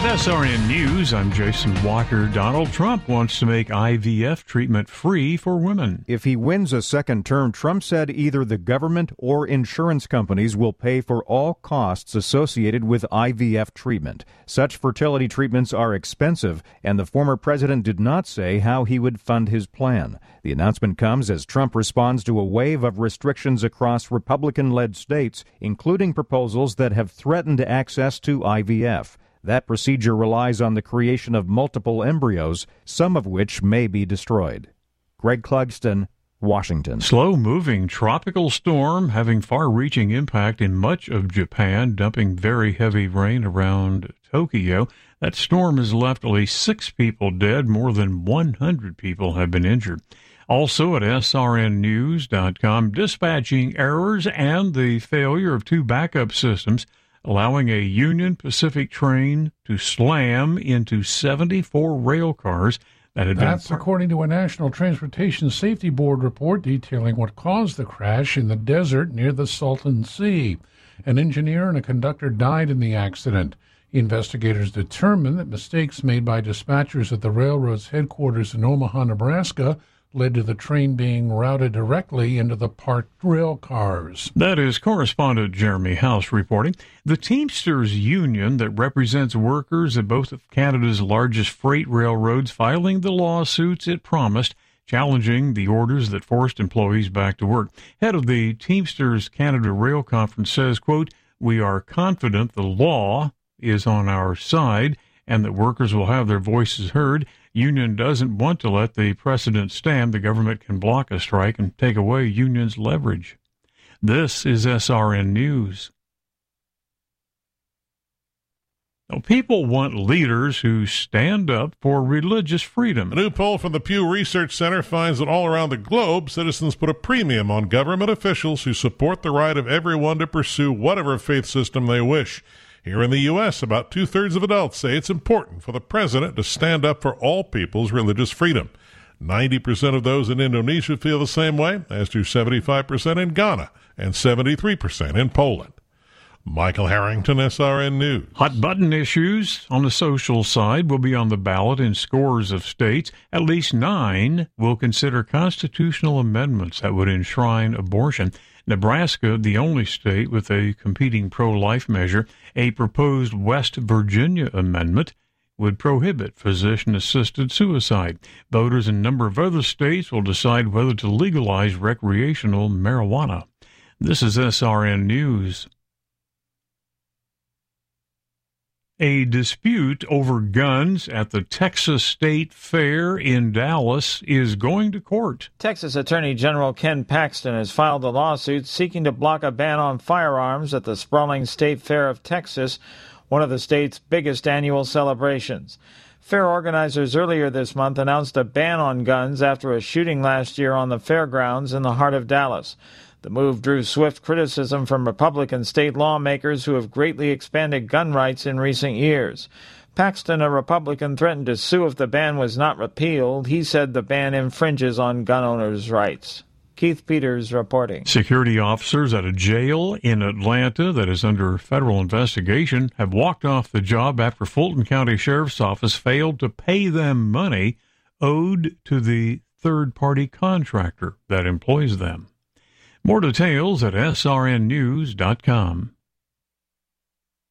SRN News, I'm Jason Walker. Donald Trump wants to make IVF treatment free for women. If he wins a second term, Trump said either the government or insurance companies will pay for all costs associated with IVF treatment. Such fertility treatments are expensive, and the former president did not say how he would fund his plan. The announcement comes as Trump responds to a wave of restrictions across Republican-led states, including proposals that have threatened access to IVF. That procedure relies on the creation of multiple embryos, some of which may be destroyed. Greg Clugston, Washington. Slow-moving tropical storm having far-reaching impact in much of Japan, dumping very heavy rain around Tokyo. That storm has left at least 6 people dead. More than 100 people have been injured. Also at srnnews.com, dispatching errors and the failure of 2 backup systems, allowing a Union Pacific train to slam into 74 rail cars that had That's according to a National Transportation Safety Board report detailing what caused the crash in the desert near the Salton Sea. An engineer and a conductor died in the accident. Investigators determined that mistakes made by dispatchers at the railroad's headquarters in Omaha, Nebraska, led to the train being routed directly into the parked rail cars. That is correspondent Jeremy House reporting. The Teamsters Union that represents workers at both of Canada's largest freight railroads filing the lawsuits it promised, challenging the orders that forced employees back to work. Head of the Teamsters Canada Rail Conference says, quote, "We are confident the law is on our side and that workers will have their voices heard. Union doesn't want to let the precedent stand. The government can block a strike and take away unions' leverage." This is SRN News. Now, people want leaders who stand up for religious freedom. A new poll from the Pew Research Center finds that all around the globe, citizens put a premium on government officials who support the right of everyone to pursue whatever faith system they wish. Here in the U.S., about 2/3 of adults say it's important for the president to stand up for all people's religious freedom. 90% of those in Indonesia feel the same way, as do 75% in Ghana and 73% in Poland. Michael Harrington, SRN News. Hot-button issues on the social side will be on the ballot in scores of states. At least 9 will consider constitutional amendments that would enshrine abortion. Nebraska, the only state with a competing pro-life measure, a proposed West Virginia amendment would prohibit physician-assisted suicide. Voters in a number of other states will decide whether to legalize recreational marijuana. This is SRN News. A dispute over guns at the Texas State Fair in Dallas is going to court. Texas Attorney General Ken Paxton has filed a lawsuit seeking to block a ban on firearms at the sprawling State Fair of Texas, one of the state's biggest annual celebrations. Fair organizers earlier this month announced a ban on guns after a shooting last year on the fairgrounds in the heart of Dallas. The move drew swift criticism from Republican state lawmakers who have greatly expanded gun rights in recent years. Paxton, a Republican, threatened to sue if the ban was not repealed. He said the ban infringes on gun owners' rights. Keith Peters reporting. Security officers at a jail in Atlanta that is under federal investigation have walked off the job after Fulton County Sheriff's Office failed to pay them money owed to the third-party contractor that employs them. More details at srnnews.com.